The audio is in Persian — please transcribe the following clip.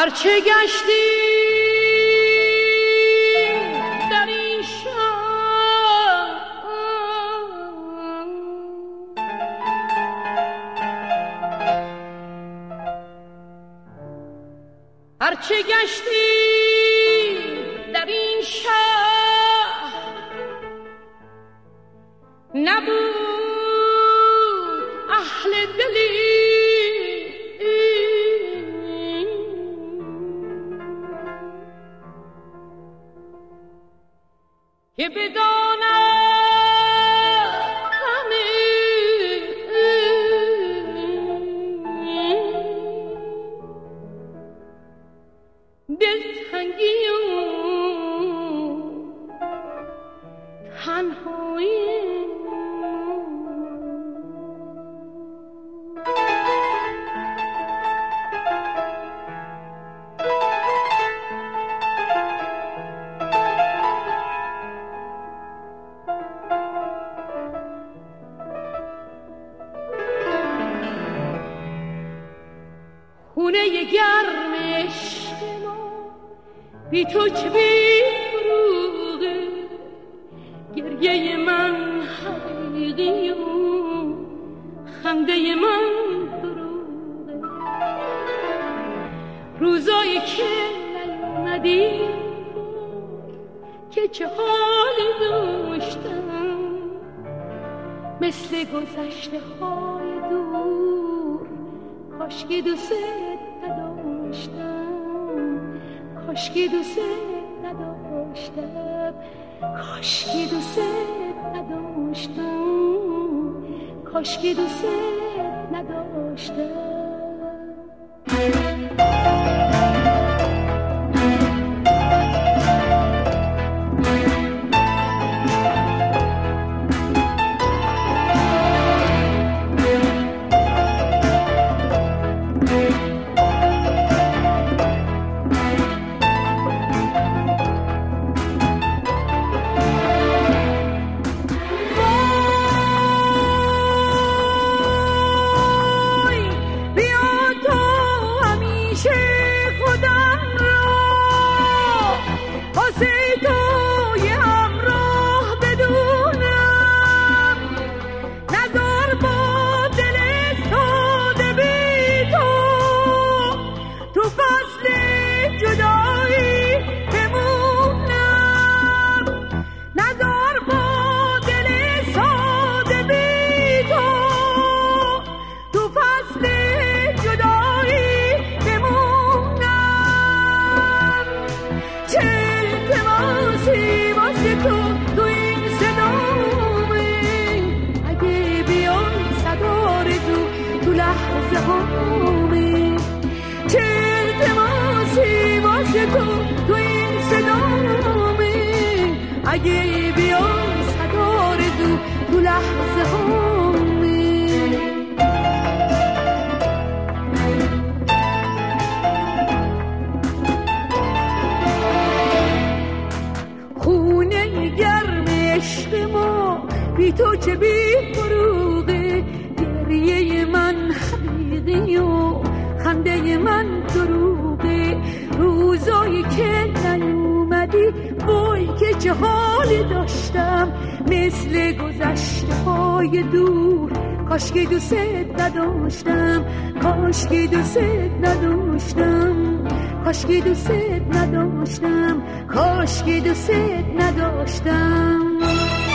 هرچه گشتی در این شهر، هرچه گشتی در این شهر، نبود اهل دلی که بداند همه دلتنگی و تنهایی. خونه گرم عشق ما بی تو چه بی فروغه، گریه من حقیقی و خنده من دروغه. روزایی که نیومدی که چه حالی داشتم، مثل گذشته های دور کاشکی دوست نداشتم، کاشکی دوست نداشتم، کاشکی دوست نداشتم، کاشکی دوست نداشتم. اگه بیان صدا رزو تو لحظه هامه. خونه گرم عشق ما بی تو چه بی فروغه، گریه من حقیقی و خنده من دروغه. روزایی که نیومدی وای که چه حالی داشتم، مثل گذشته های دور کاشکی دوست نداشتم، کاشکی دوست نداشتم، کاشکی دوست نداشتم، کاشکی دوست نداشتم.